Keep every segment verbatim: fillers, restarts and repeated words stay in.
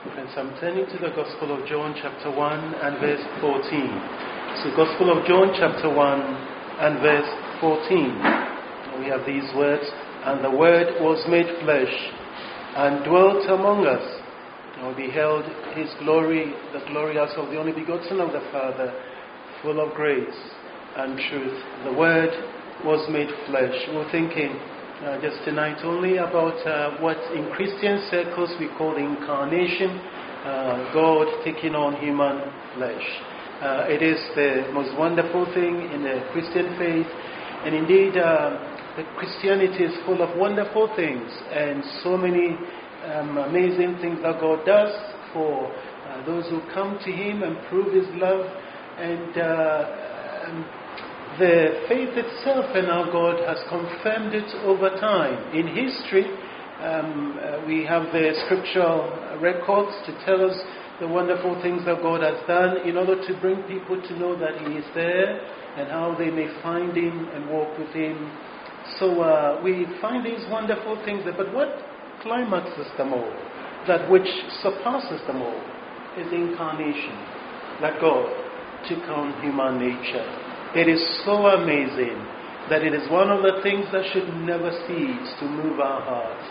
And so I'm turning to the Gospel of John chapter one and verse fourteen. So Gospel of John chapter one and verse fourteen. We have these words, and the Word was made flesh and dwelt among us. And we beheld his glory, the glory as of the only begotten of the Father, full of grace and truth. The Word was made flesh. We're thinking uh, just tonight only about uh, what in Christian circles we call the incarnation, uh, God taking on human flesh. Uh, it is the most wonderful thing in the Christian faith, and indeed uh, the Christianity is full of wonderful things and so many um, amazing things that God does for uh, those who come to Him and prove His love. And uh, um, the faith itself and our God has confirmed it over time. In history, um, uh, we have the scriptural records to tell us the wonderful things that God has done in order to bring people to know that He is there and how they may find Him and walk with Him. So uh, we find these wonderful things there. But what climaxes them all, that which surpasses them all, is the incarnation, that God took on human nature. It is so amazing that it is one of the things that should never cease to move our hearts.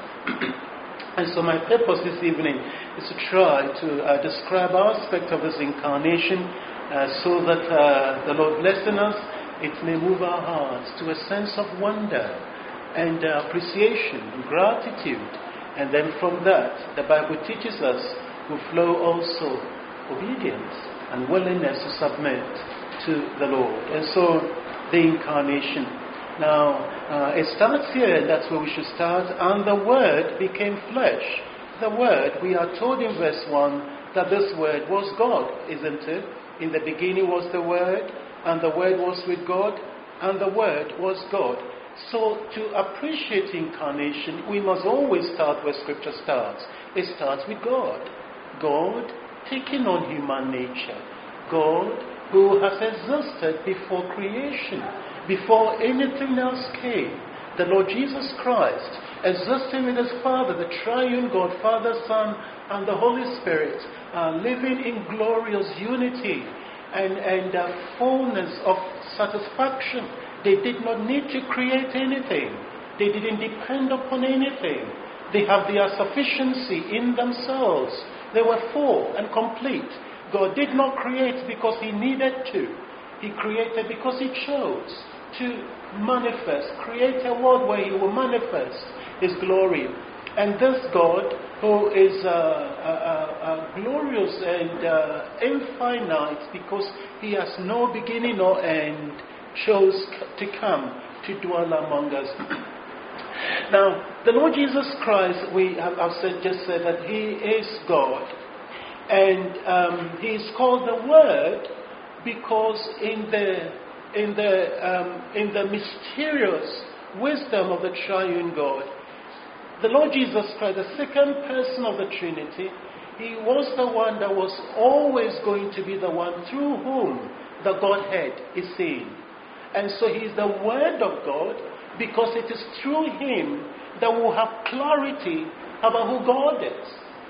And so my purpose this evening is to try to uh, describe aspects of this incarnation uh, so that uh, the Lord blessing us, it may move our hearts to a sense of wonder and uh, appreciation and gratitude. And then from that, the Bible teaches us, will flow also obedience and willingness to submit to the Lord. And so, the incarnation. Now, uh, it starts here, that's where we should start. And the Word became flesh. The Word, we are told in verse one that this Word was God, isn't it? In the beginning was the Word, and the Word was with God, and the Word was God. So, to appreciate incarnation, we must always start where Scripture starts. It starts with God. God taking on human nature. God who has existed before creation, before anything else came. The Lord Jesus Christ, existing with His Father, the triune God, Father, Son, and the Holy Spirit, uh, living in glorious unity and, and uh, fullness of satisfaction. They did not need to create anything. They didn't depend upon anything. They have their sufficiency in themselves. They were full and complete. God did not create because He needed to. He created because He chose to manifest, create a world where He will manifest His glory. And this God, who is uh, uh, uh, glorious and uh, infinite because He has no beginning nor end, chose to come to dwell among us. Now, the Lord Jesus Christ, we have I've said, just said that He is God. And um, He is called the Word because in the in the um, in the mysterious wisdom of the triune God, the Lord Jesus Christ, the second person of the Trinity, He was the one that was always going to be the one through whom the Godhead is seen. And so He is the Word of God because it is through Him that we'll have clarity about who God is.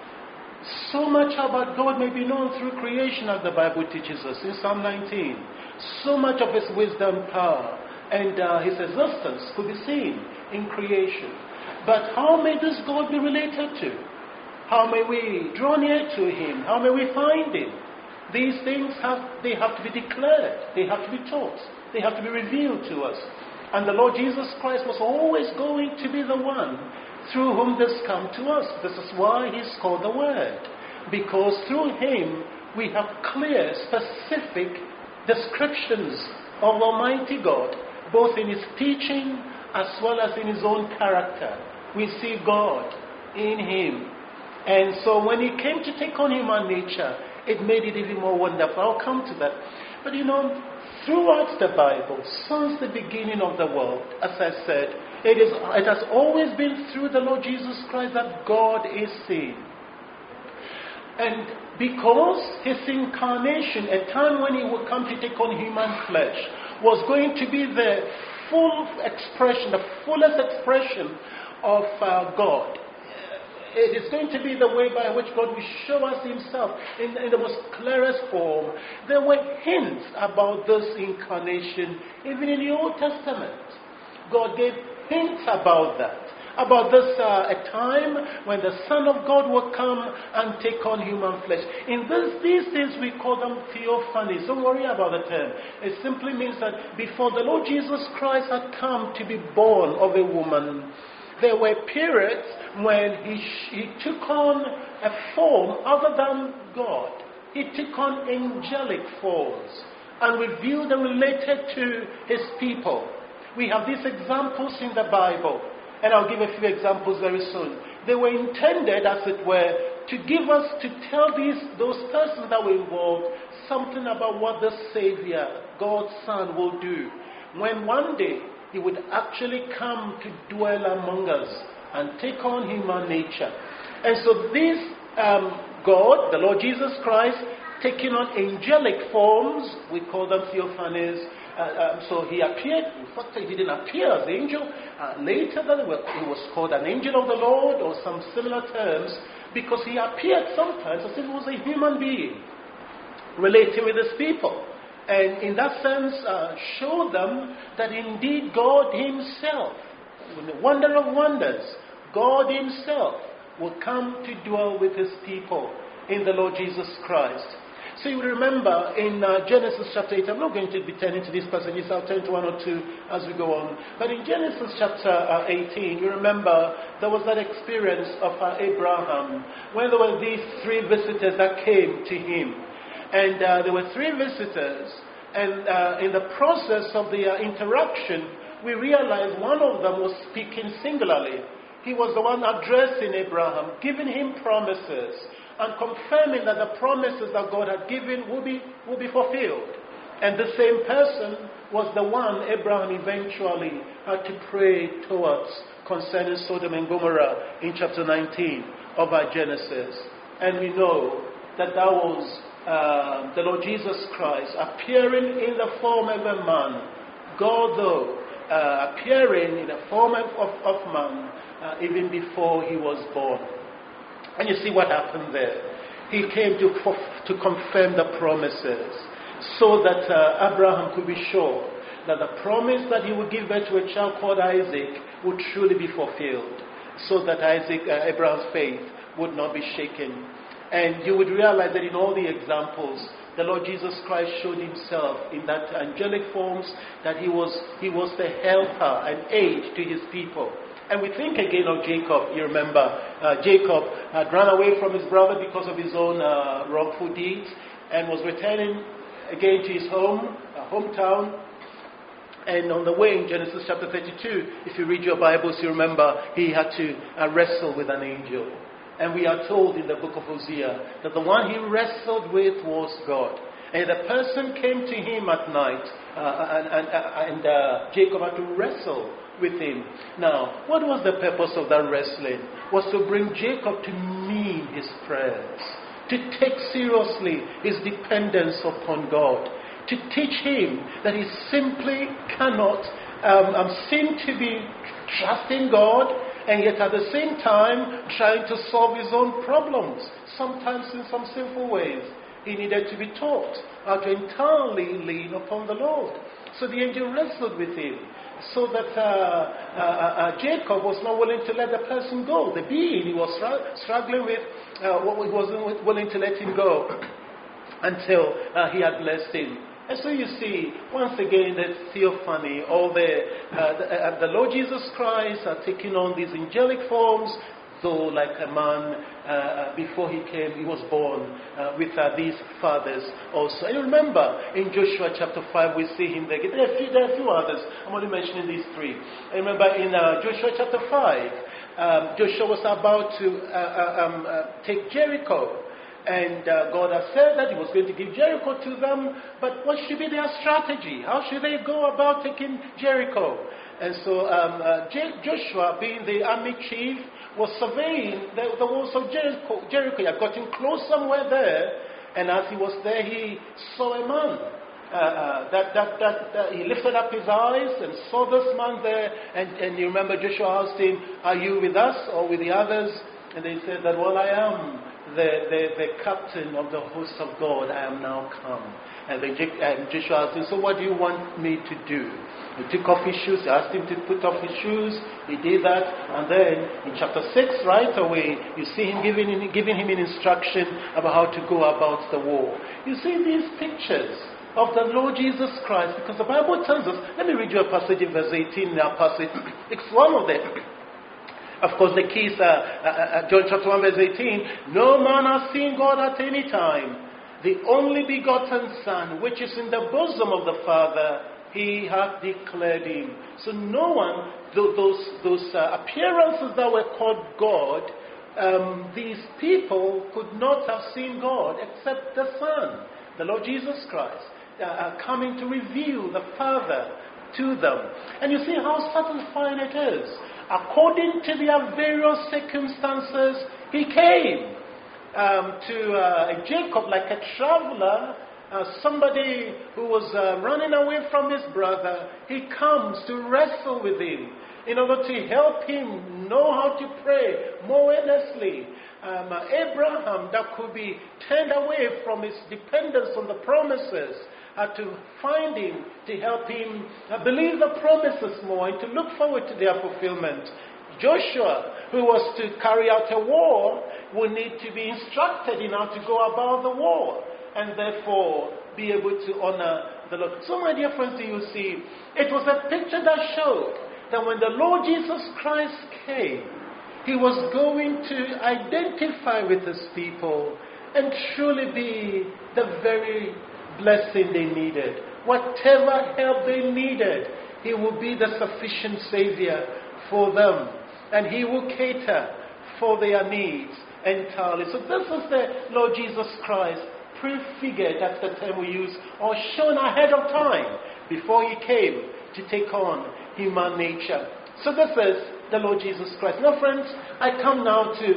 So much about God may be known through creation, as the Bible teaches us in Psalm nineteen. So much of His wisdom, power, and uh, His existence could be seen in creation. But how may this God be related to? How may we draw near to Him? How may we find Him? These things have they have to be declared. They have to be taught. They have to be revealed to us. And the Lord Jesus Christ was always going to be the one through whom this come to us. This is why He's called the Word. Because through Him we have clear, specific descriptions of Almighty God, both in His teaching as well as in His own character. We see God in Him. And so when He came to take on human nature, it made it even more wonderful. I'll come to that. But you know, throughout the Bible, since the beginning of the world, as I said, it is it has always been through the Lord Jesus Christ that God is seen. And because His incarnation, a time when He would come to take on human flesh, was going to be the full expression, the fullest expression of uh, God. It is going to be the way by which God will show us himself in, in the most clearest form. There were hints about this incarnation even in the Old Testament. God gave hints about that. About this, uh, a time when the Son of God will come and take on human flesh. In this, these days we call them theophanies. Don't worry about the term. It simply means that before the Lord Jesus Christ had come to be born of a woman, there were periods when he, he took on a form other than God. He took on angelic forms and revealed and related to his people. We have these examples in the Bible. And I'll give a few examples very soon. They were intended, as it were, to give us, to tell these those persons that were involved something about what the Savior, God's Son, will do. When one day he would actually come to dwell among us and take on human nature. And so this um, God, the Lord Jesus Christ, taking on angelic forms, we call them theophanies. Uh, um, so he appeared, in fact he didn't appear as an angel. Uh, later then he was called an angel of the Lord or some similar terms because he appeared sometimes as if he was a human being relating with his people. And in that sense uh, showed them that indeed God himself, the wonder of wonders, God himself will come to dwell with his people in the Lord Jesus Christ. So you remember in uh, Genesis chapter eight, I'm not going to be turning to these passages, I'll turn to one or two as we go on. But in Genesis chapter uh, eighteen, you remember there was that experience of uh, Abraham, when there were these three visitors that came to him. And uh, there were three visitors, and uh, in the process of the uh, interaction, we realized one of them was speaking singularly. He was the one addressing Abraham, giving him promises, and confirming that the promises that God had given will be, will be fulfilled. And the same person was the one Abraham eventually had to pray towards concerning Sodom and Gomorrah in chapter nineteen of our Genesis. And we know that that was uh, the Lord Jesus Christ appearing in the form of a man, God though, uh, appearing in the form of, of, of man uh, even before he was born. And you see what happened there. He came to, to confirm the promises so that uh, Abraham could be sure that the promise that he would give birth to a child called Isaac would truly be fulfilled, so that Isaac, uh, Abraham's faith would not be shaken. And you would realize that in all the examples, the Lord Jesus Christ showed himself in that angelic forms, that he was, he was the helper and aid to his people. And we think again of Jacob. You remember, uh, Jacob had run away from his brother because of his own uh, wrongful deeds and was returning again to his home, uh, hometown. And on the way in Genesis chapter thirty-two, if you read your Bibles, you remember he had to uh, wrestle with an angel. And we are told in the book of Hosea that the one he wrestled with was God. And the person came to him at night, uh, and, and, uh, and uh, Jacob had to wrestle with him. Now, what was the purpose of that wrestling? Was to bring Jacob to mean his prayers, to take seriously his dependence upon God, to teach him that he simply cannot um, um, seem to be trusting God, and yet at the same time trying to solve his own problems, sometimes in some sinful ways. He needed to be taught how to entirely lean upon the Lord. So the angel wrestled with him, so that uh, uh, uh, Jacob was not willing to let the person go. The being he was struggling with, uh, he wasn't willing to let him go until uh, he had blessed him. And so you see, once again, that theophany, all the, uh, the, uh, the Lord Jesus Christ are taking on these angelic forms, though like a man, uh, before he came, he was born uh, with uh, these fathers also. And remember, in Joshua chapter five, we see him there. There are a few, there are a few others. I'm only mentioning these three. And remember, in uh, Joshua chapter five, um, Joshua was about to uh, uh, um, uh, take Jericho. And uh, God has said that he was going to give Jericho to them, but what should be their strategy? How should they go about taking Jericho? And so um, uh, J- Joshua, being the army chief, was surveying the, the walls of Jericho. Jericho. He had gotten close somewhere there, and as he was there, he saw a man. Uh, uh, that, that, that, that he lifted up his eyes and saw this man there, and, and you remember Joshua asked him, "Are you with us or with the others?" And they said that, well, I am the, the, the captain of the host of God. I am now come. And, the, and Joshua asked him, so what do you want me to do? He took off his shoes. He asked him to put off his shoes. He did that. And then in chapter six, right away, you see him giving, giving him an instruction about how to go about the war. You see these pictures of the Lord Jesus Christ, because the Bible tells us, let me read you a passage in verse eighteen in our passage. It's one of them. Of course, the key is uh, uh, uh, John chapter one, verse eighteen. No man has seen God at any time. The only begotten Son, which is in the bosom of the Father, he hath declared him. So no one, th- those, those uh, appearances that were called God, um, these people could not have seen God except the Son, the Lord Jesus Christ, uh, uh, coming to reveal the Father to them. And you see how satisfying it is. According to their various circumstances, he came um, to uh, Jacob like a traveler, uh, somebody who was uh, running away from his brother. He comes to wrestle with him in order to help him know how to pray more earnestly. Um, uh, Abraham, that could be turned away from his dependence on the promises, uh, to find him, to help him uh, believe the promises more and to look forward to their fulfillment. Joshua, who was to carry out a war, will need to be instructed in how to go about the war and therefore be able to honor the Lord. So my dear friends, do you see, it was a picture that showed that when the Lord Jesus Christ came, he was going to identify with his people and truly be the very blessing they needed. Whatever help they needed, he will be the sufficient Savior for them. And he will cater for their needs entirely. So this is the Lord Jesus Christ prefigured, that's the term we use, or shown ahead of time before he came to take on human nature. So this is the Lord Jesus Christ. Now friends, I come now to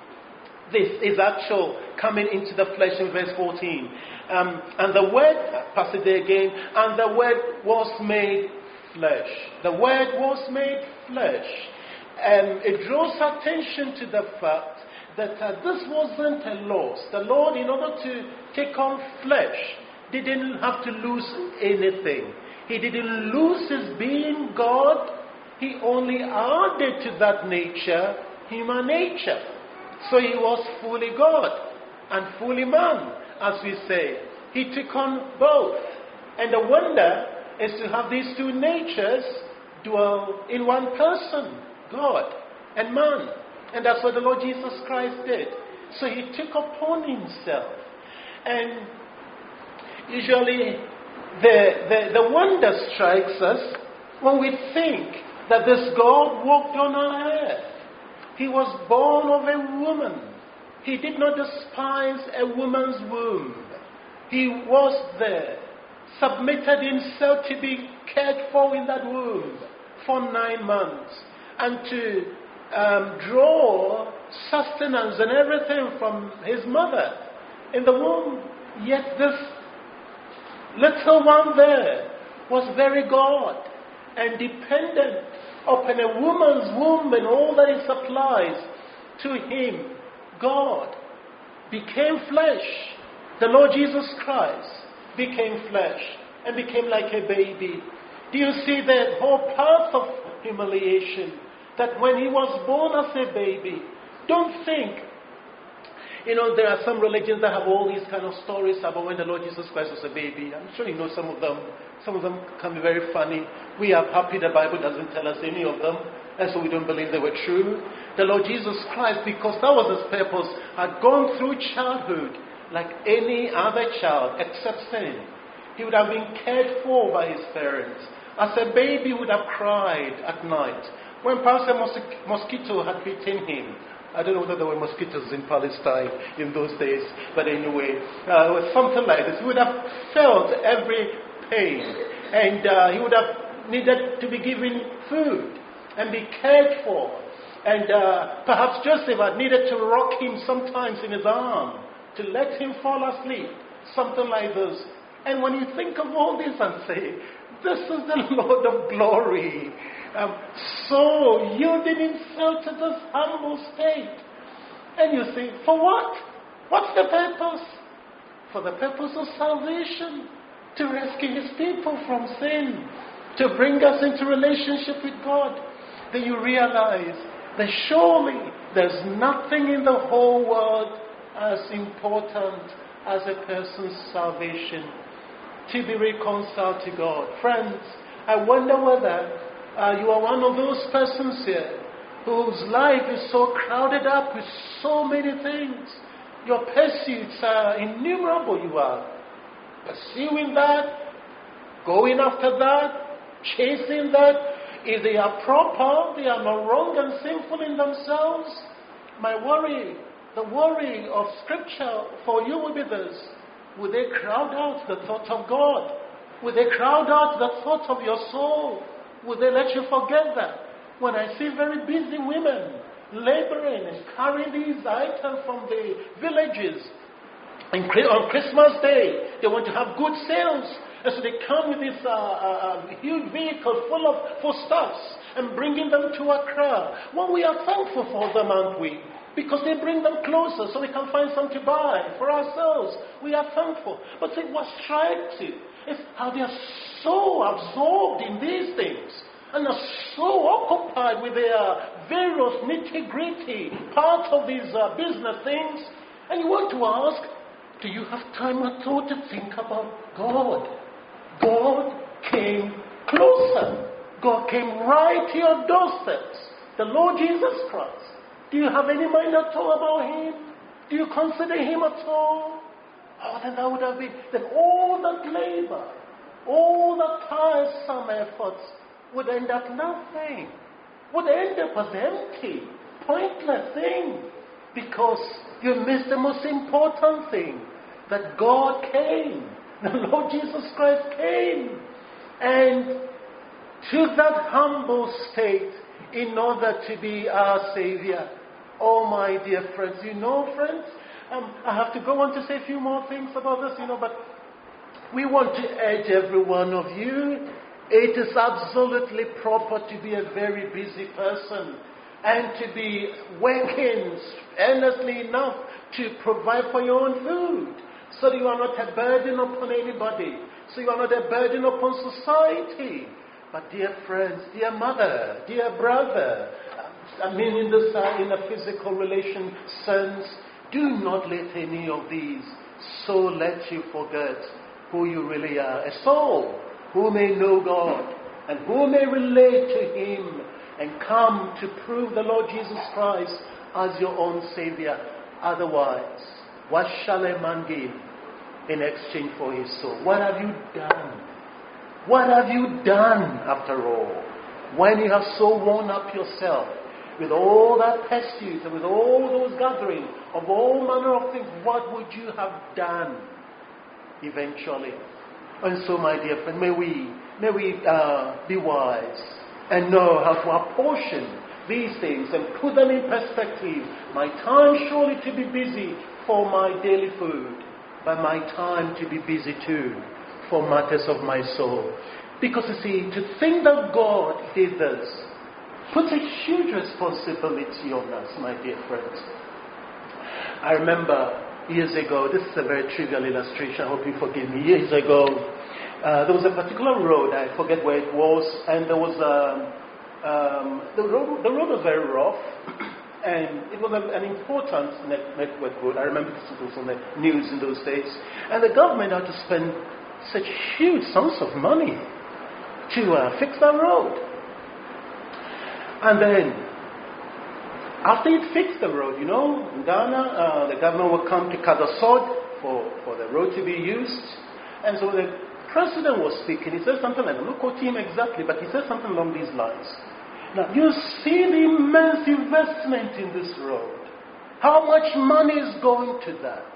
this is actual coming into the flesh in verse fourteen. Um, and the word, pass it there again, and the word was made flesh. The word was made flesh. Um, it draws attention to the fact that uh, this wasn't a loss. The Lord, in order to take on flesh, didn't have to lose anything. He didn't lose his being God. He only added to that nature human nature. So he was fully God and fully man, as we say. He took on both. And the wonder is to have these two natures dwell in one person, God and man. And that's what the Lord Jesus Christ did. So he took upon himself. And usually the, the, the wonder strikes us when we think that this God walked on our earth. He was born of a woman. He did not despise a woman's womb. He was there, submitted himself to be cared for in that womb for nine months and to um, draw sustenance and everything from his mother in the womb. Yet this little one there was very God and dependent upon a woman's womb and all that it supplies to him. God became flesh. The Lord Jesus Christ became flesh and became like a baby. Do you see the whole path of humiliation? That when he was born as a baby, don't think, you know, there are some religions that have all these kind of stories about when the Lord Jesus Christ was a baby. I'm sure you know some of them. Some of them can be very funny. We are happy the Bible doesn't tell us any of them, and so we don't believe they were true. The Lord Jesus Christ, because that was his purpose, had gone through childhood like any other child except sin. He would have been cared for by his parents. As a baby, he would have cried at night. When perhaps a mos- mosquito had bitten him, I don't know whether there were mosquitoes in Palestine in those days, but anyway, uh, it was something like this. He would have felt every pain, and uh, he would have needed to be given food and be cared for. And uh, perhaps Joseph had needed to rock him sometimes in his arm to let him fall asleep, something like this. And when you think of all this and say, this is the Lord of glory, um, so yielding himself to this humble state, And you think, for what? What's the purpose? For the purpose of salvation, to rescue his people from sin, to bring us into relationship with God. Then you realize that surely there's nothing in the whole world as important as a person's salvation, to be reconciled to God. Friends, I wonder whether uh, you are one of those persons here whose life is so crowded up with so many things. Your pursuits are innumerable. You are pursuing that, going after that, chasing that. If they are proper, they are not wrong and sinful in themselves. My worry, the worry of Scripture for you will be this. Will they crowd out the thought of God? Will they crowd out the thought of your soul? Will they let you forget that? When I see very busy women laboring and carrying these items from the villages, and on Christmas Day, they want to have good sales. And so they come with this uh, uh, huge vehicle full of foodstuffs and bringing them to Accra. Well, we are thankful for them, aren't we? Because they bring them closer so we can find something to buy for ourselves. We are thankful. But see, what strikes you is how they are so absorbed in these things and are so occupied with their various nitty-gritty parts of these uh, business things. And you want to ask, do you have time at all to think about God? God came closer. God came right to your doorsteps. The Lord Jesus Christ. Do you have any mind at all about Him? Do you consider Him at all? Oh, then that would have been, then all that labor, all the tiresome efforts would end up nothing. Would end up as empty, pointless thing. Because you missed the most important thing. That God came. The Lord Jesus Christ came. And took that humble state in order to be our Savior. Oh, my dear friends. You know, friends, um, I have to go on to say a few more things about this, you know, but we want to urge every one of you. It is absolutely proper to be a very busy person and to be working earnestly enough to provide for your own food, so that you are not a burden upon anybody, so you are not a burden upon society. But dear friends, dear mother, dear brother, I mean in this uh, in a physical relation sense, do not let any of these so let you forget who you really are. A soul who may know God and who may relate to Him and come to prove the Lord Jesus Christ as your own Savior. Otherwise, what shall a man give in exchange for his soul? What have you done? What have you done after all? When you have so worn up yourself with all that pursuit and with all those gatherings of all manner of things, what would you have done eventually? And so, my dear friend, may we, may we uh, be wise and know how to apportion these things and put them in perspective. My time surely to be busy for my daily food, but my time to be busy too for matters of my soul. Because you see, to think that God did this puts a huge responsibility on us, my dear friends. I remember years ago, this is a very trivial illustration, I hope you forgive me. Years ago, uh, there was a particular road, I forget where it was, and there was a, um, the road, the road was very rough, and it was a, an important net, network road. I remember this was on the news in those days. And the government had to spend such huge sums of money to uh, fix that road. And then, after it fixed the road, you know, in Ghana, uh, the government would come to cut the sod for, for the road to be used. And so the president was speaking. He said something like, I'm not quoting him exactly, but he said something along these lines. Now, you see the immense investment in this road. How much money is going to that?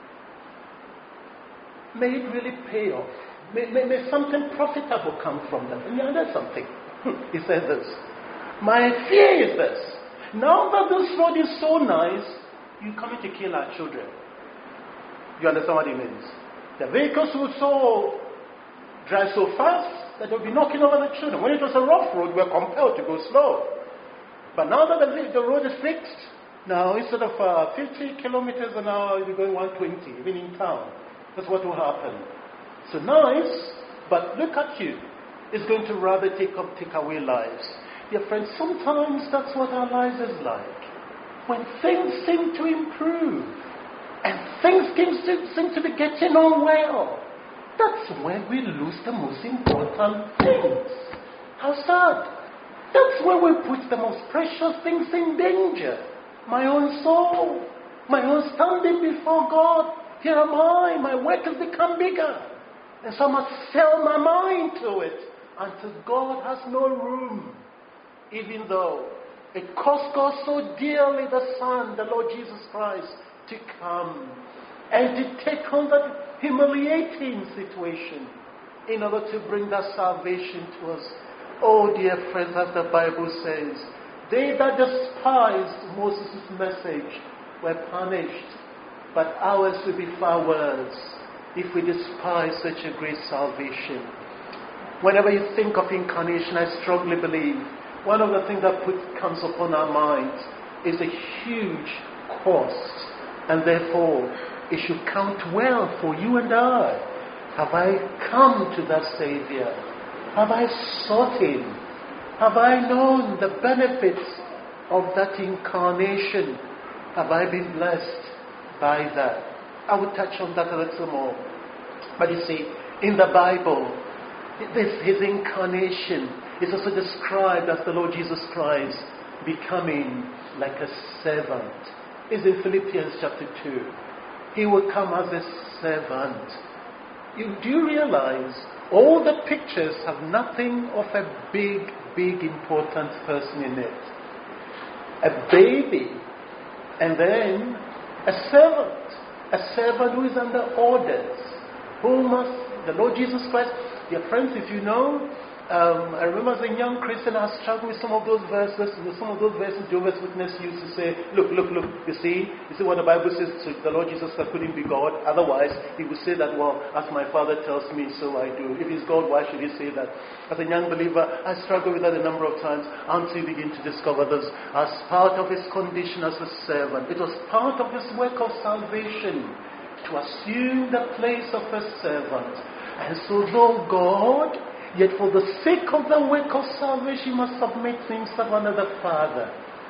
May it really pay off. May, may, may something profitable come from that. And yeah, there's something. He said this. My fear is this. Now that this road is so nice, you're coming to kill our children. You understand what it means? The vehicles would so drive so fast that they'll be knocking over the children. When it was a rough road, we were compelled to go slow. But now that the, the road is fixed, Now, instead of uh, fifty kilometers an hour, you'll be going one twenty, even in town. That's what will happen. So nice, but look at you. It's going to rather take up, take away lives. Dear friends, sometimes that's what our lives is like. When things seem to improve, and things seem to, seem to be getting on well, that's when we lose the most important things. How sad. That's when we put the most precious things in danger. My own soul, my own standing before God. Here am I, my work has become bigger. And so I must sell my mind to it until God has no room. Even though it cost God so dearly the Son, the Lord Jesus Christ, to come and to take on that humiliating situation in order to bring that salvation to us. Oh, dear friends, as the Bible says, they that despised Moses' message were punished, but ours will be far worse if we despise such a great salvation. Whenever you think of incarnation, I strongly believe one of the things that put, comes upon our minds is a huge cost, and therefore it should count well for you and I. Have I come to that Savior? Have I sought Him? Have I known the benefits of that incarnation? Have I been blessed by that? I will touch on that a little more. But you see, in the Bible, this, His incarnation is also described as the Lord Jesus Christ becoming like a servant. It's in Philippians chapter two. He will come as a servant. You, do you realize all the pictures have nothing of a big, big, important person in it? A baby, and then a servant. A servant who is under orders. Who must, the Lord Jesus Christ, dear friends, if you know, Um, I remember as a young Christian, I struggled with some of those verses. With some of those verses, Jehovah's Witness used to say, look, look, look, you see, you see what the Bible says, so the Lord Jesus Christ couldn't be God. Otherwise, He would say that, well, as my Father tells me, so I do. If He's God, why should He say that? As a young believer, I struggled with that a number of times until you begin to discover this as part of His condition as a servant. It was part of His work of salvation to assume the place of a servant. And so though God, yet for the sake of the work of salvation, He must submit Himself under the Father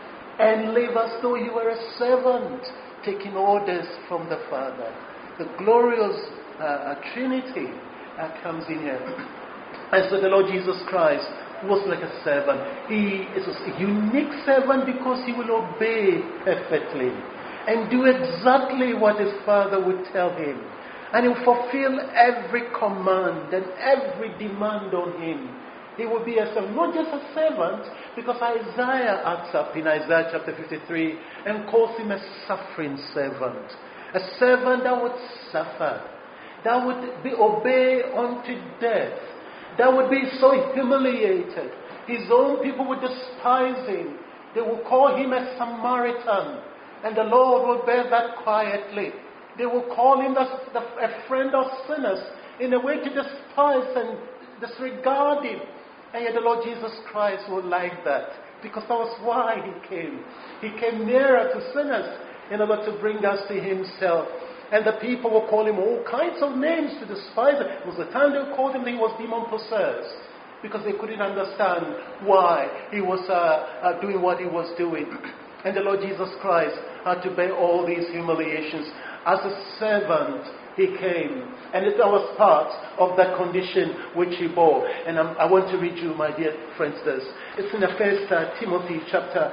and live as though He were a servant, taking orders from the Father. The glorious uh, Trinity uh, comes in here. And so the Lord Jesus Christ was like a servant. He is a unique servant because He will obey perfectly and do exactly what His Father would tell Him. And He will fulfill every command and every demand on Him. He will be a servant, not just a servant, because Isaiah acts up in Isaiah chapter fifty-three and calls Him a suffering servant. A servant that would suffer, that would be obeyed unto death, that would be so humiliated. His own people would despise Him. They will call Him a Samaritan, and the Lord will bear that quietly. They will call Him the, the, a friend of sinners in a way to despise and disregard Him. And yet the Lord Jesus Christ will like that, because that was why He came. He came nearer to sinners in order to bring us to Himself. And the people will call Him all kinds of names to despise Him. It was the time they called Him that He was demon-possessed, because they couldn't understand why He was uh, uh, doing what He was doing. And the Lord Jesus Christ had to bear all these humiliations. As a servant, He came. And it was part of that condition which He bore. And I'm, I want to read you, my dear friends, this. It's in the First uh, Timothy chapter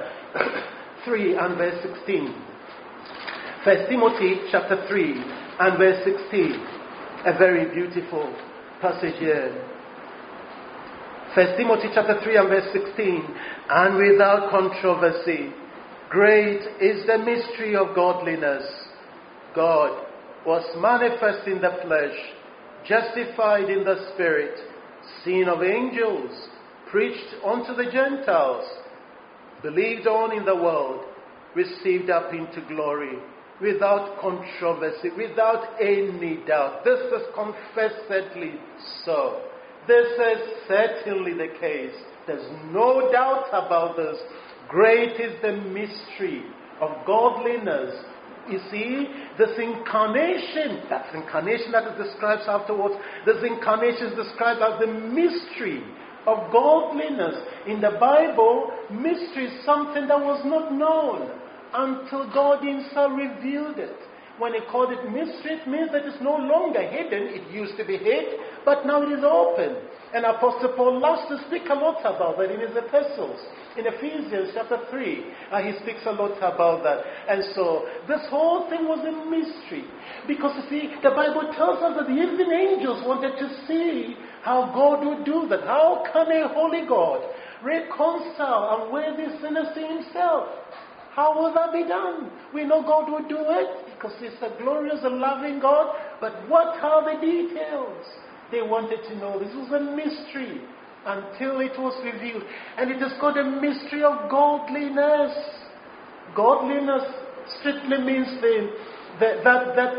three and verse sixteen. First Timothy chapter three and verse sixteen. A very beautiful passage here. First Timothy chapter three and verse sixteen. And without controversy, great is the mystery of godliness. God was manifest in the flesh, justified in the Spirit, seen of angels, preached unto the Gentiles, believed on in the world, received up into glory, without controversy, without any doubt. This is confessedly so. This is certainly the case. There's no doubt about this. Great is the mystery of godliness. You see, this incarnation, that's incarnation that is described afterwards, this incarnation is described as the mystery of godliness. In the Bible, mystery is something that was not known until God himself revealed it. When he called it mystery, it means that it's no longer hidden. It used to be hid, but now it is open. And Apostle Paul loves to speak a lot about that in his epistles. In Ephesians chapter three, uh, he speaks a lot about that. And so, this whole thing was a mystery. Because you see, the Bible tells us that even angels wanted to see how God would do that. How can a holy God reconcile and weigh these sinners to himself? How will that be done? We know God will do it because he's a glorious and loving God. But what are the details? They wanted to know. This was a mystery until it was revealed. And it is called a mystery of godliness. Godliness strictly means the, the, that, that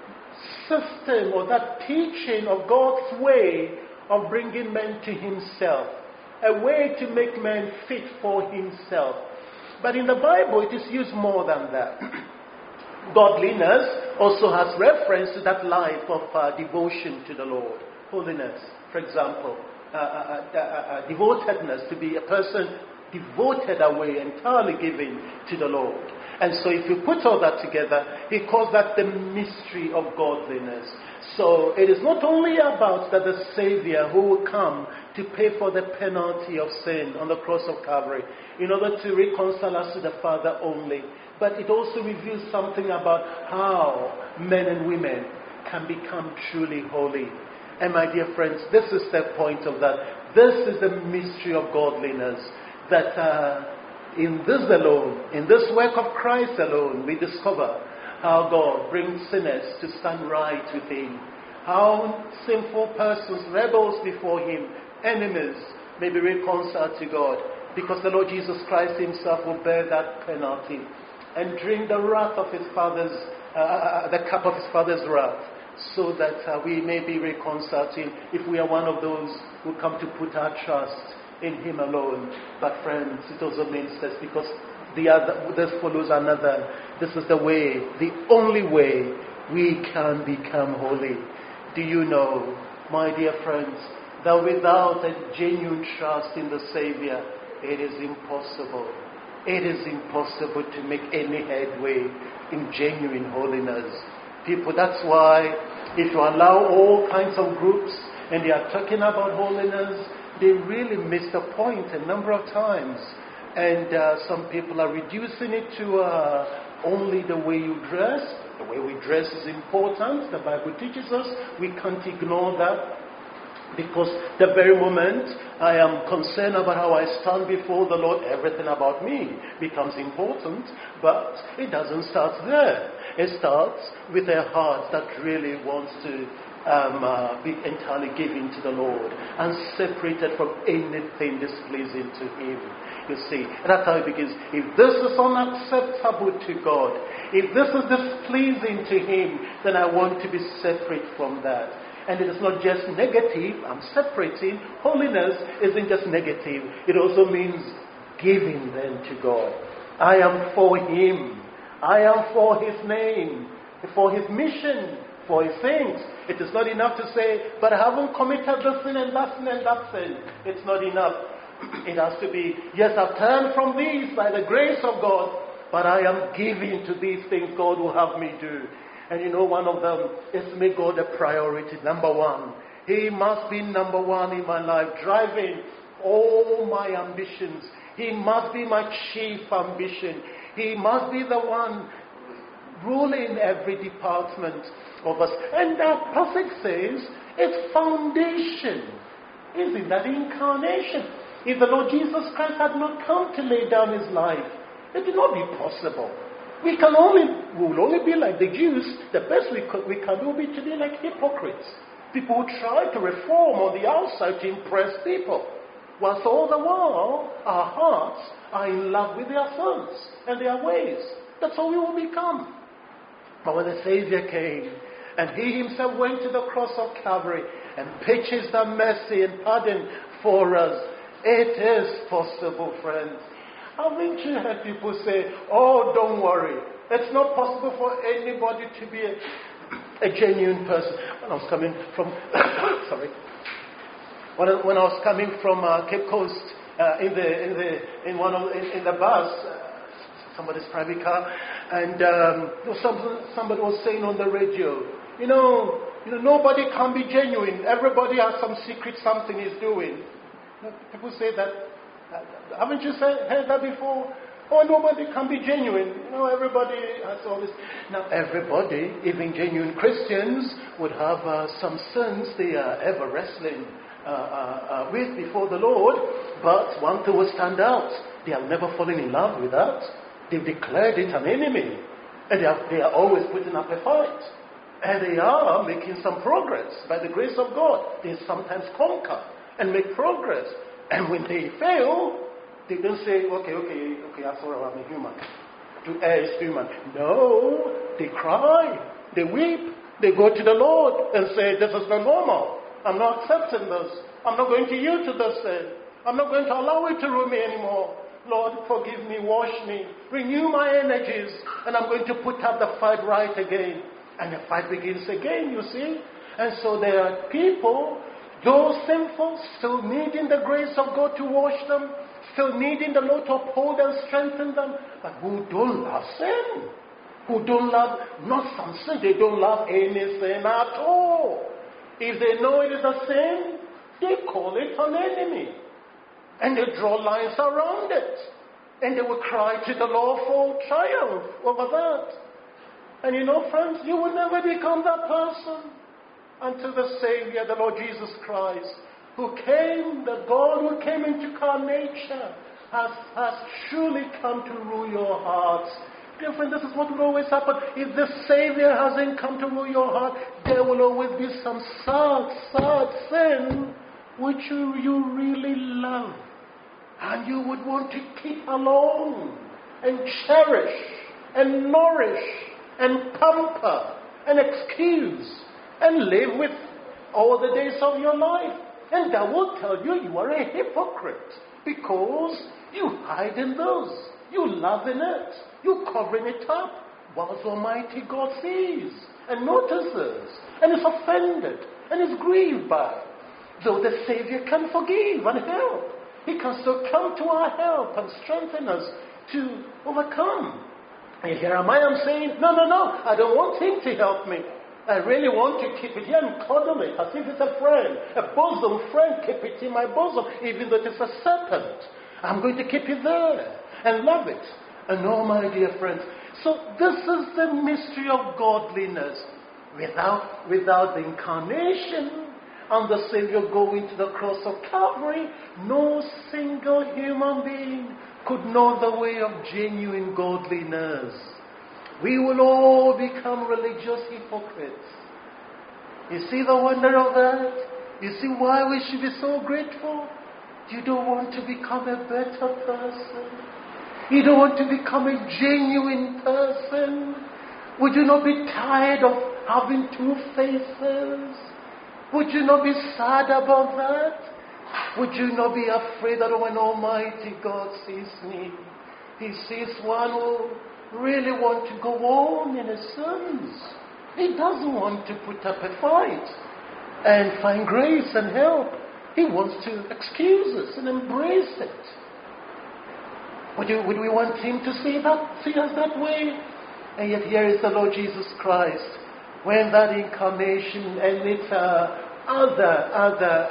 system or that teaching of God's way of bringing men to himself. A way to make men fit for himself. But in the Bible, it is used more than that. Godliness also has reference to that life of uh, devotion to the Lord. Holiness, for example. Uh, uh, uh, uh, devotedness, to be a person devoted away, entirely given to the Lord. And so if you put all that together, he calls that the mystery of godliness. So it is not only about that the Savior who will come to pay for the penalty of sin on the cross of Calvary in order to reconcile us to the Father only, but it also reveals something about how men and women can become truly holy. And my dear friends, this is the point of that. This is the mystery of godliness, that uh, in this alone, in this work of Christ alone, we discover how God brings sinners to stand right with him. How sinful persons, rebels before him, enemies, may be reconciled to God. Because the Lord Jesus Christ himself will bear that penalty and drink the wrath of his Father's, uh, the cup of his Father's wrath, so that uh, we may be reconciled to him if we are one of those who come to put our trust in him alone. But friends, it also means this, because the other, this follows another. This is the way, the only way we can become holy. Do you know, my dear friends, that without a genuine trust in the Savior, it is impossible. It is impossible to make any headway in genuine holiness. People, that's why if you allow all kinds of groups and they are talking about holiness, they really miss the point a number of times. And uh, some people are reducing it to uh, only the way you dress. The way we dress is important. The Bible teaches us. We can't ignore that. Because the very moment I am concerned about how I stand before the Lord, everything about me becomes important. But it doesn't start there. It starts with a heart that really wants to um, uh, be entirely given to the Lord and separated from anything displeasing to him. You see, and that's how it begins. If this is unacceptable to God, if this is displeasing to him, then I want to be separate from that. And it is not just negative, I'm separating. Holiness isn't just negative. It also means giving them to God. I am for him. I am for his name, for his mission, for his things. It is not enough to say, but I haven't committed this sin and that sin and that sin. It's not enough. It has to be, yes, I've turned from these by the grace of God, but I am giving to these things God will have me do. And you know, one of them is to make God a priority, number one. He must be number one in my life, driving all my ambitions. He must be my chief ambition. He must be the one ruling every department of us. And that passage says it's foundation. Isn't that incarnation? If the Lord Jesus Christ had not come to lay down his life, it would not be possible. We can only, we will only be like the Jews. The best we, could, we can do will be to be like hypocrites. People who try to reform on the outside to impress people, whilst all the while our hearts are in love with their sons and their ways. That's how we will become. But when the Savior came, and he himself went to the cross of Calvary and purchased that mercy and pardon for us, it is possible, friends. Haven't you heard people say, oh, don't worry. It's not possible for anybody to be a, a genuine person. When I was coming from, sorry, when I, when I was coming from uh, Cape Coast uh, in the in the in one of in, in the bus, uh, somebody's private car, and um, there was some, somebody was saying on the radio, you know, you know, nobody can be genuine. Everybody has some secret, something he's doing. You know, people say that. Uh, haven't you said, heard that before? Oh, nobody can be genuine. You know, everybody has all this. Now, everybody, even genuine Christians, would have uh, some sins they are ever wrestling uh, uh, uh, with before the Lord. But one thing will stand out. They have never fallen in love with that. They've declared it an enemy. And they are, they are always putting up a fight. And they are making some progress. By the grace of God, they sometimes conquer and make progress. And when they fail, they don't say, okay, okay, okay, I'm sorry, I'm a human. To err is human. No, they cry, they weep, they go to the Lord and say, this is not normal. I'm not accepting this. I'm not going to yield to this sin. I'm not going to allow it to rule me anymore. Lord, forgive me, wash me, renew my energies, and I'm going to put up the fight right again. And the fight begins again, you see. And so there are people, those sinful, still needing the grace of God to wash them, still needing the Lord to uphold and strengthen them, but who don't love sin, who don't love, not some sin, they don't love any sin at all. If they know it is a sin, they call it an enemy. And they draw lines around it. And they will cry to the Lord for triumph over that. And you know, friends, you will never become that person until the Savior, the Lord Jesus Christ, who came, the God who came into carnation, has, has truly come to rule your hearts. Dear friend, this is what will always happen. If the Savior hasn't come to rule your heart, there will always be some sad, sad sin which you, you really love. And you would want to keep along and cherish and nourish and pamper and excuse and live with all the days of your life. And that will tell you you are a hypocrite because you hide in those. You love in it. You covering it up whilst Almighty God sees and notices and is offended and is grieved by. Though the Savior can forgive and help, He can still come to our help and strengthen us to overcome. And here am I, I'm saying, no, no, no, I don't want Him to help me. I really want to keep it here and cuddle it as if it's a friend, a bosom friend, keep it in my bosom, even though it's a serpent. I'm going to keep it there and love it. And oh, my dear friends, so this is the mystery of godliness. Without, without the incarnation and the Savior going to the cross of Calvary, no single human being could know the way of genuine godliness. We will all become religious hypocrites. You see the wonder of that? You see why we should be so grateful? You don't want to become a better person. You don't want to become a genuine person. Would you not be tired of having two faces? Would you not be sad about that? Would you not be afraid that when Almighty God sees me, He sees one who really want to go on in his sins? He doesn't want to put up a fight and find grace and help. He wants to excuse us and embrace it. Would, you, would we want Him to see that, see us that way? And yet here is the Lord Jesus Christ, when that incarnation and its uh, other other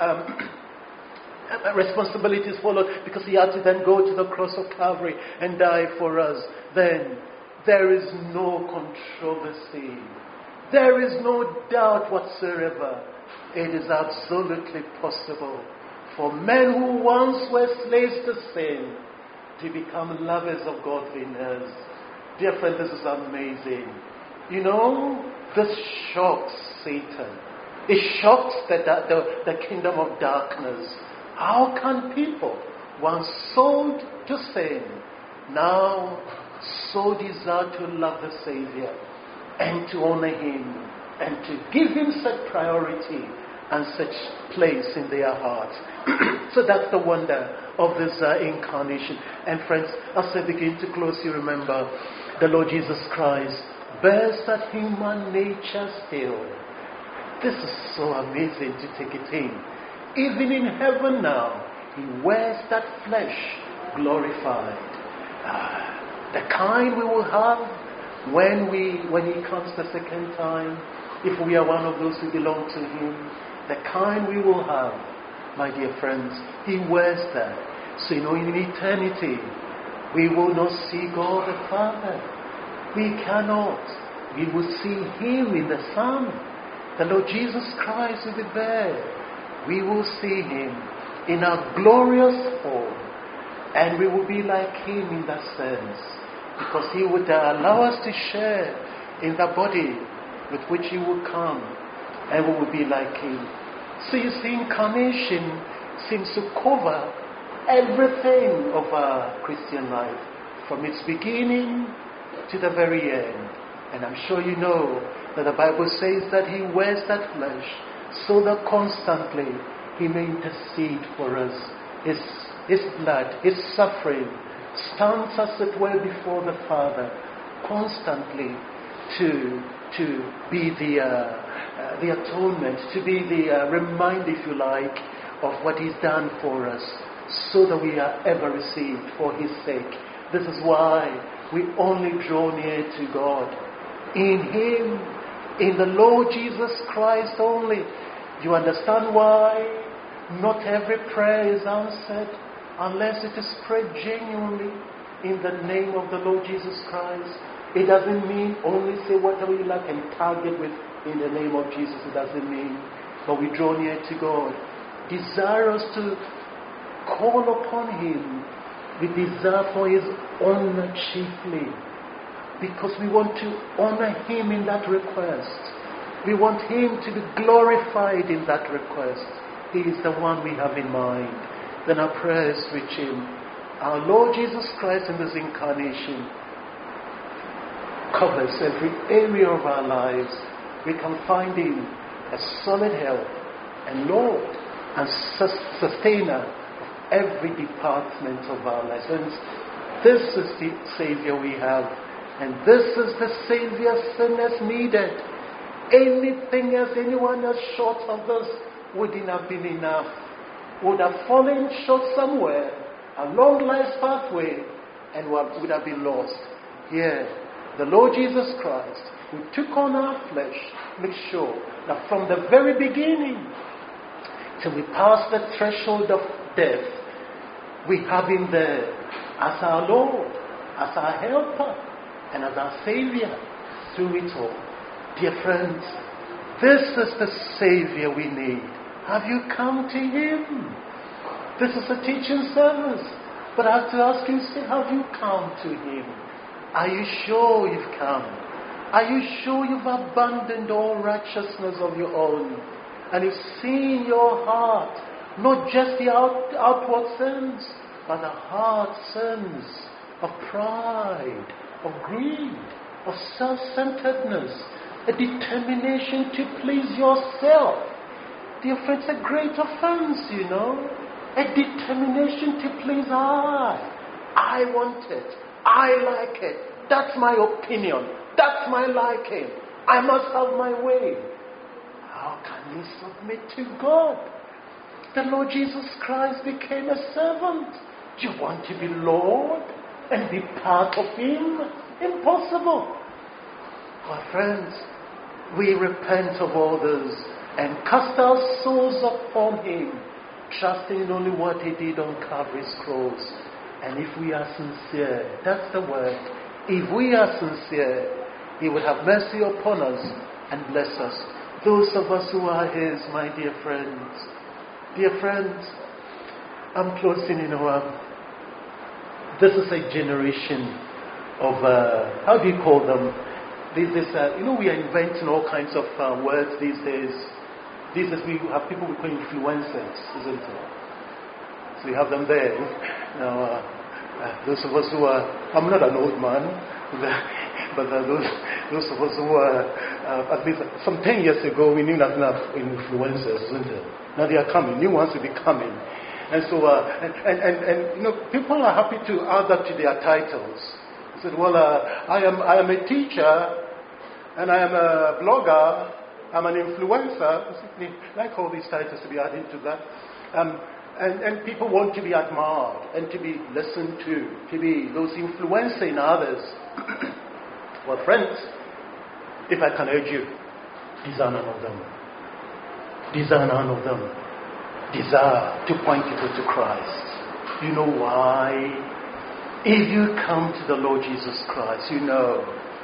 um, responsibilities followed, because He had to then go to the cross of Calvary and die for us. Then there is no controversy. There is no doubt whatsoever. It is absolutely possible for men who once were slaves to sin to become lovers of godliness. Dear friend, this is amazing. You know, this shocks Satan. It shocks the, the, the kingdom of darkness. How can people, once sold to sin, now so desire to love the Savior and to honor Him and to give Him such priority and such place in their hearts? So that's the wonder of this uh, incarnation. And friends, as I begin to close, you remember the Lord Jesus Christ bears that human nature still. This is so amazing to take it in. Even in heaven now, he wears that flesh glorified. Ah, the kind we will have when we when he comes the second time, if we are one of those who belong to him, the kind we will have, my dear friends, he wears that. So, you know, in eternity, we will not see God the Father. We cannot. We will see him in the Son. The Lord Jesus Christ will be there. We will see him in a glorious form. And we will be like him in that sense. Because he would uh, allow us to share in the body with which he will come. And we will be like him. So you see, incarnation seems to cover everything of our Christian life. From its beginning to the very end. And I'm sure you know that the Bible says that he wears that flesh so that constantly he may intercede for us. His, his blood, his suffering stands as it were before the Father constantly to, to be the, uh, uh, the atonement, to be the uh, reminder, if you like, of what he's done for us so that we are ever received for his sake. This is why we only draw near to God. In him, in the Lord Jesus Christ only. You understand why not every prayer is answered unless it is prayed genuinely in the name of the Lord Jesus Christ. It doesn't mean only say whatever you like and target with in the name of Jesus. It doesn't mean. But we draw near to God. Desire us to call upon him. We desire for his honor chiefly. Because we want to honor him in that request. We want him to be glorified in that request. He is the one we have in mind. Then our prayers reach him. Our Lord Jesus Christ in this incarnation covers every area of our lives. We can find him as solid help and Lord and sustainer of every department of our lives. And this is the Savior we have. And this is the Savior sinners needed. Anything else, anyone else short of this wouldn't have been enough. Would have fallen short somewhere along life's pathway and would have been lost. Here, the Lord Jesus Christ, who took on our flesh, make sure that from the very beginning till we pass the threshold of death, we have him there as our Lord, as our helper, and as our Savior through it all. Dear friends, this is the Savior we need. Have you come to him? This is a teaching service. But I have to ask you, still, have you come to him? Are you sure you've come? Are you sure you've abandoned all righteousness of your own? And you've seen your heart, not just the out, outward sins, but the heart sins of pride, of greed, of self-centeredness, a determination to please yourself. Dear friends, a great offense, you know. A determination to please I. I want it. I like it. That's my opinion. That's my liking. I must have my way. How can you submit to God? The Lord Jesus Christ became a servant. Do you want to be Lord and be part of him? Impossible. My friends, we repent of all this and cast our souls upon him, trusting in only what he did on Calvary's cross. And if we are sincere, that's the word. If we are sincere, he will have mercy upon us and bless us. Those of us who are his, my dear friends. Dear friends, I'm closing, you know, um, this is a generation of, uh, how do you call them? This is, uh, you know, we are inventing all kinds of uh, words these days. These days we have people we call influencers, isn't it? So we have them there. Now, uh, uh, those of us who are, I'm not an old man, but uh, those, those of us who are, uh, at least some ten years ago, we knew nothing of influencers, isn't it? Now they are coming, new ones will be coming. And so, uh, and, and, and, and, you know, people are happy to add that to their titles. They said, well, uh, I am I am a teacher, and I am a blogger, I'm an influencer. They like all these titles to be added to that. Um, and, and people want to be admired and to be listened to, to be those influencing others. Well, friends, if I can urge you, these are none of them. These are none of them. Desire to point people to Christ. You know why? If you come to the Lord Jesus Christ, you know,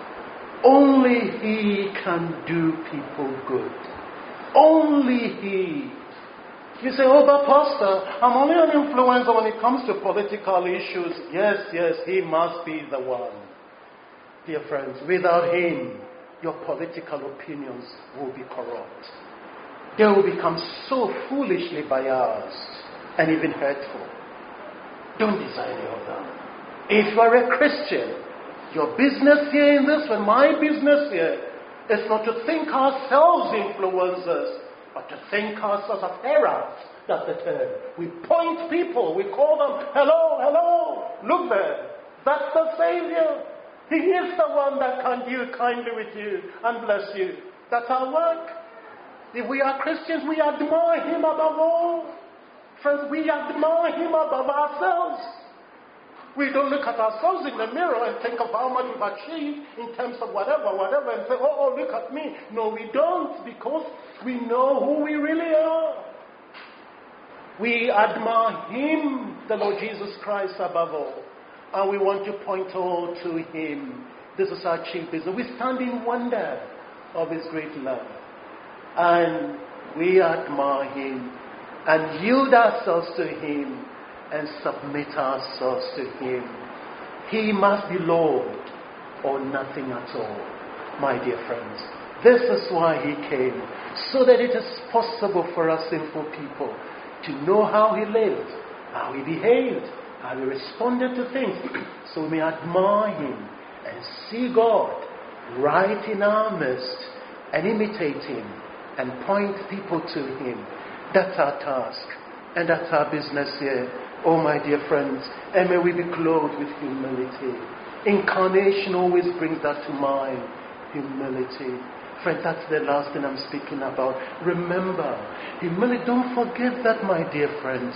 only He can do people good. Only He. You say, oh, but Pastor, I'm only an influencer when it comes to political issues. Yes, yes, He must be the one. Dear friends, without Him, your political opinions will be corrupt. They will become so foolishly biased and even hurtful. Don't desire any of them. If you are a Christian, your business here in this one, my business here, is not to think ourselves influencers, but to think ourselves as heralds. That's the term. We point people, we call them, hello, hello, look there. That's the Savior. He is the one that can deal kindly with you and bless you. That's our work. If we are Christians, we admire Him above all. Friends, we admire Him above ourselves. We don't look at ourselves in the mirror and think of how much we've achieved in terms of whatever, whatever, and say, oh, oh, look at me. No, we don't, because we know who we really are. We admire Him, the Lord Jesus Christ, above all. And we want to point all to Him. This is our chief business. We stand in wonder of His great love. And we admire Him and yield ourselves to Him and submit ourselves to Him. He must be Lord or nothing at all, my dear friends. This is why He came, so that it is possible for us sinful people to know how He lived, how He behaved, how He responded to things, so we may admire Him and see God right in our midst and imitate Him and point people to Him. That's our task, and that's our business here. Oh, my dear friends, and may we be clothed with humility. Incarnation always brings that to mind, humility. Friends, that's the last thing I'm speaking about. Remember, humility, don't forget that, my dear friends.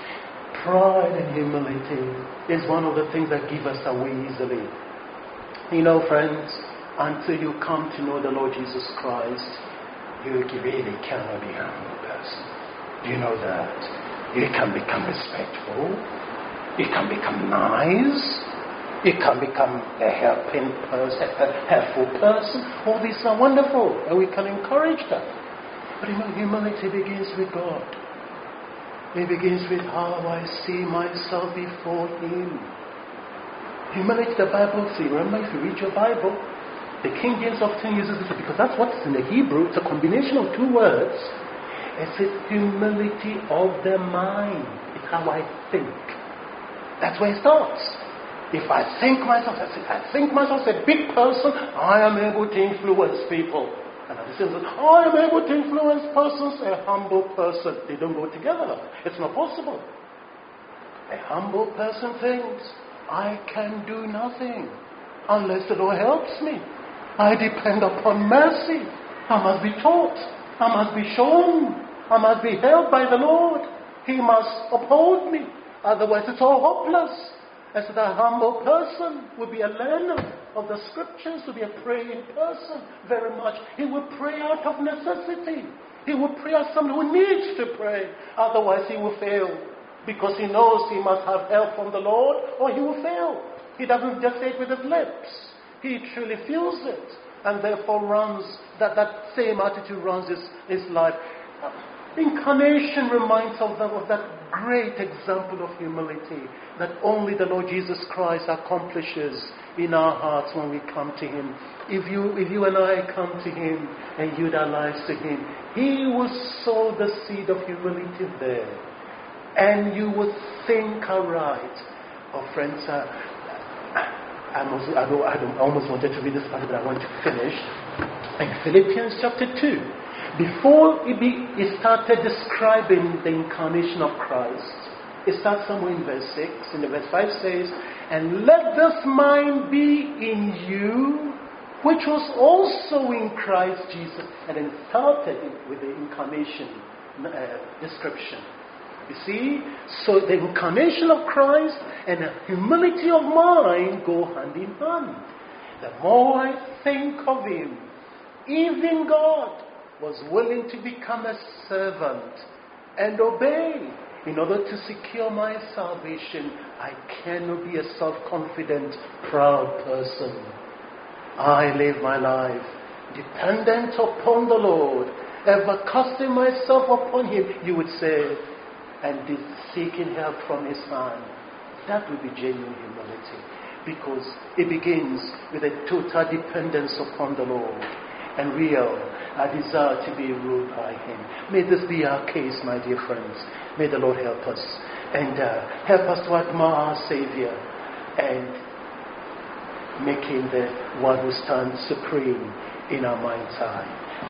Pride and humility is one of the things that give us away easily. You know, friends, until you come to know the Lord Jesus Christ, you really cannot be a humble person. Do you know that? You can become respectful. You can become nice. You can become a helping person, a helpful person. All these are wonderful, and we can encourage that. But you know, humility begins with God. It begins with how I see myself before Him. Humility, the Bible says, remember if you read your Bible, the King James often uses it because that's what's in the Hebrew. It's a combination of two words. It says humility of the mind. It's how I think. That's where it starts. If I think myself, I think, I think myself as a big person, I am able to influence people. And at the same time, I am able to influence persons, a humble person. They don't go together. It's not possible. A humble person thinks, I can do nothing unless the Lord helps me. I depend upon mercy. I must be taught. I must be shown. I must be held by the Lord. He must uphold me. Otherwise it's all hopeless. And so that humble person will be a learner of the Scriptures, to be a praying person very much. He will pray out of necessity. He will pray as someone who needs to pray. Otherwise he will fail. Because he knows he must have help from the Lord or he will fail. He doesn't just say it with his lips. He truly feels it. And therefore runs, that, that same attitude runs his, his life. Incarnation reminds us of, of that great example of humility that only the Lord Jesus Christ accomplishes in our hearts when we come to Him. If you, if you and I come to Him and yield our lives to Him, He will sow the seed of humility there. And you will think aright. Oh, friends, uh, I, almost, I, don't, I, don't, I almost wanted to read this passage, but I want to finish. In Philippians chapter two. Before he, be, he started describing the incarnation of Christ, it starts somewhere in verse six, and the verse five says, "And let this mind be in you, which was also in Christ Jesus," and then started with the incarnation uh, description. You see, so the incarnation of Christ and the humility of mind go hand in hand. The more I think of Him, even God was willing to become a servant and obey in order to secure my salvation. I cannot be a self-confident, proud person. I live my life dependent upon the Lord, ever casting myself upon Him, you would say, and seeking help from His hand. That would be genuine humility, because it begins with a total dependence upon the Lord and real a desire to be ruled by Him. May this be our case, my dear friends. May the Lord help us and uh, help us to admire our Savior and make Him the one who stands supreme in our mind's eye.